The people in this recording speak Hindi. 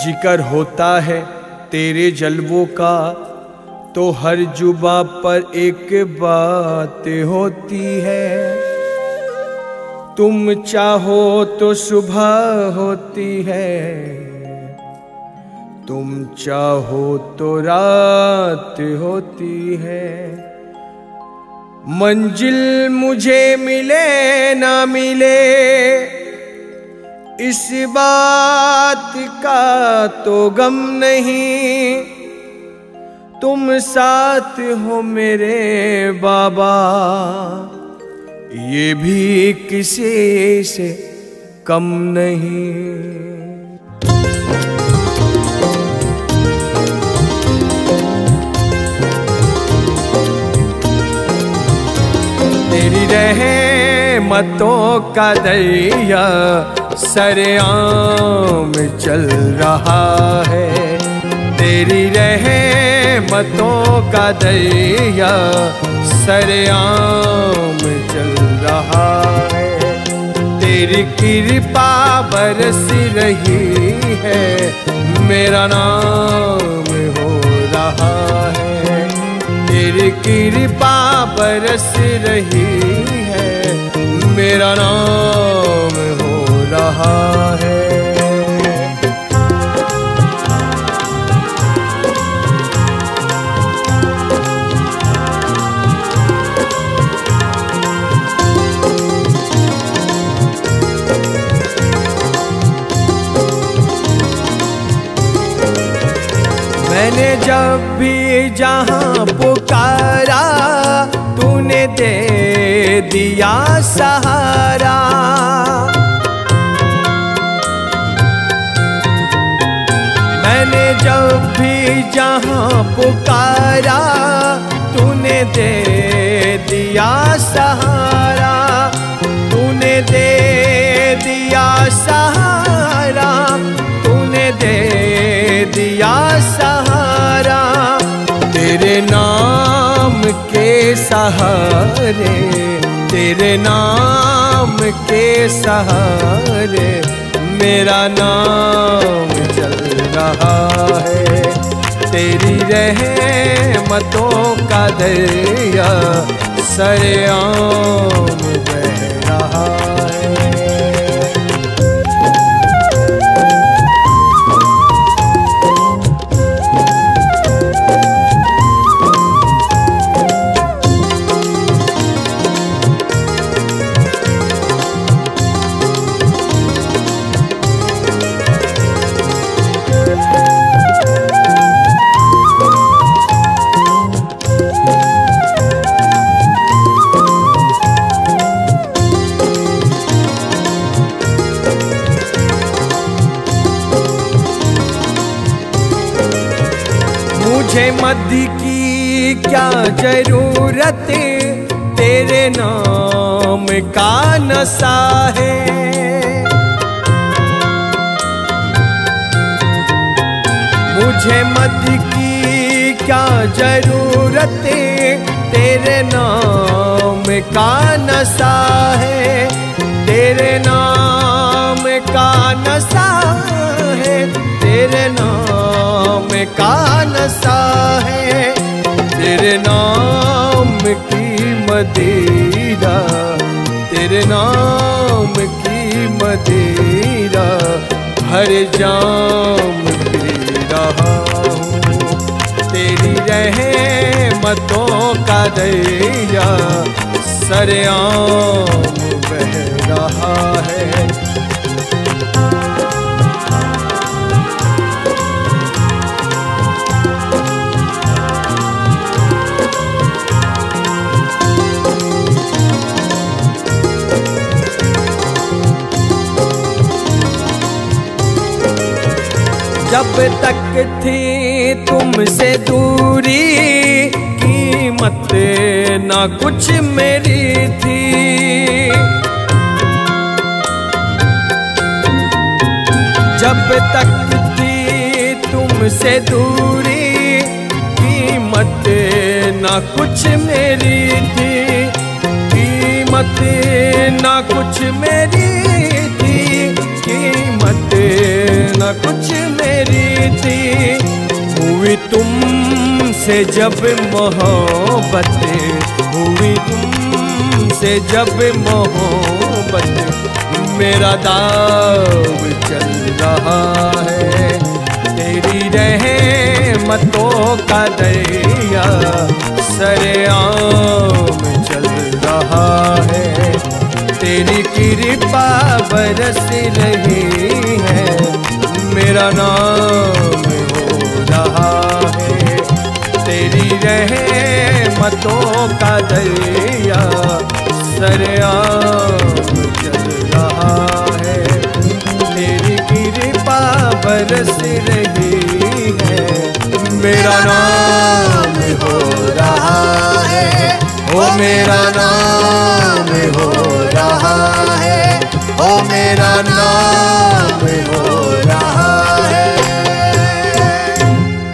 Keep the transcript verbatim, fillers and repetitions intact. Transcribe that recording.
जिक्र होता है तेरे जलवों का तो हर जुबा पर एक बात होती है। तुम चाहो तो सुबह होती है, तुम चाहो तो रात होती है। मंजिल मुझे मिले ना मिले इस बात का तो गम नहीं, तुम साथ हो मेरे बाबा ये भी किसी से कम नहीं। तेरी रहमतों का दरिया सरेआम चल रहा है, तेरी रहमतों का दरिया सरेआम चल रहा है। तेरी कृपा बरस रही है, मेरा नाम हो रहा है। तेरी कृपा बरस रही है, मेरा नाम हो रहा है। मैंने जब भी जहां पुकारा तूने दे दिया सहारा। मैंने जब भी जहां पुकारा तूने दे दिया सहारा, तूने दे दिया सहारा, तूने दे दिया सहारा। तेरे नाम के सहारे, तेरे नाम के सहारे मेरा नाम चल रहा है। तेरी रहमतों का दरिया सरेआम बह रहा है। मुझे मद की क्या जरूरत, तेरे नाम का नशा है। मुझे मद की क्या जरूरत, तेरे नाम का नशा है। तेरे नाम का नशा है, तेरे नाम का नशा है। तेरे नाम की मदिरा, तेरे नाम की मदिरा हर जाम पी रहा हूँ। तेरी रहमतों का दरिया सरेआम बह रहा है। जब तक थी तुमसे दूरी, कीमत ना कुछ मेरी थी। जब तक थी तुमसे दूरी, कीमत ना कुछ मेरी थी। कीमत ना कुछ मेरी थी, कीमत न कुछ मेरी थी, हुई तुमसे जब मोहब्बत, हुई तुमसे जब मोहब्बत, मेरा दाव चल रहा है। तेरी रहमतों का दरिया सरेआम चल रहा है। तेरी कृपा बरस रही है, मेरा नाम हो रहा है। तेरी रहमतों का दरिया सरेआम चल रहा है। तेरी कृपा बरस रही है, मेरा नाम हो रहा है। ओ मेरा नाम हो रहा है, ओ मेरा नाम हो